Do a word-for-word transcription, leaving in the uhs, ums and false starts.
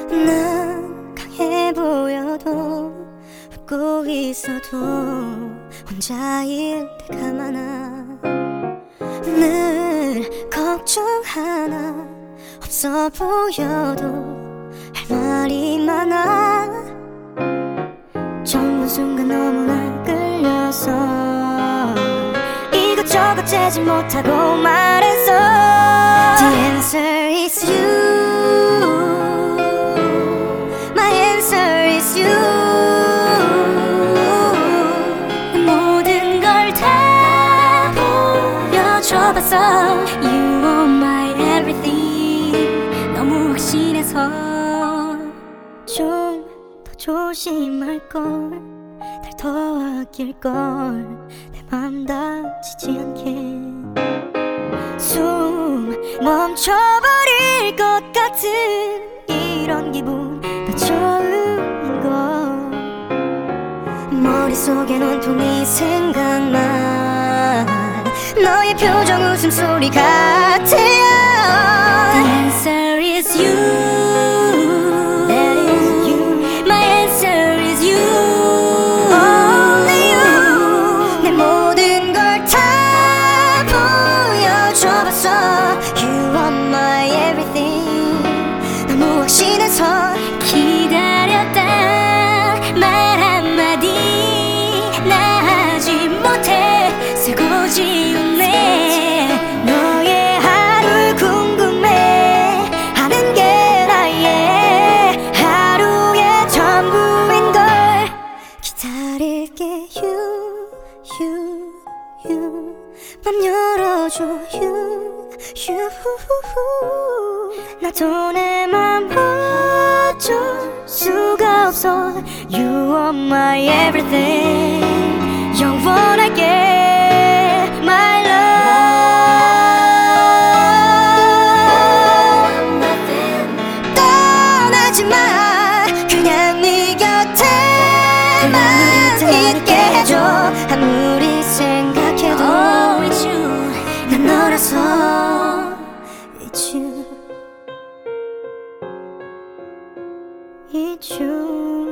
난 강해 보여도 웃고 있어도 혼자일 때가 많아. 늘 걱정 하나 없어 보여도 할 말이 많아. 좋은 순간 너무나 끌려서 이것저것 재지 못하고 말했어. The answer is you. My answer is you. 내 모든 걸 다 보여줘봤어. You are my everything. 너무 확신해서 좀 더 조심할걸, 날 더 아낄걸, 내 맘 다치지 않게. 숨 멈춰버릴 것 같은 이런 기분 더 좋은 걸. 머릿속엔 온통 이 생각만, 너의 표정 웃음소리 같아. The answer is you. 기다렸다 말 한마디 나 하지 못해 쓰고 지우네. 너의 하루를 궁금해 하는 게 나의 하루의 전부인걸. 기다릴게 you you you. 맘 열어줘 you you. 나도 내 맘 어쩔 수가 없어. You are my everything. 영원하게 my love. 떠나지 마. 그냥 네 곁에만 있게 해줘. 아무리 생각해도 oh, it's you. 난 너라서 it's you. It's you.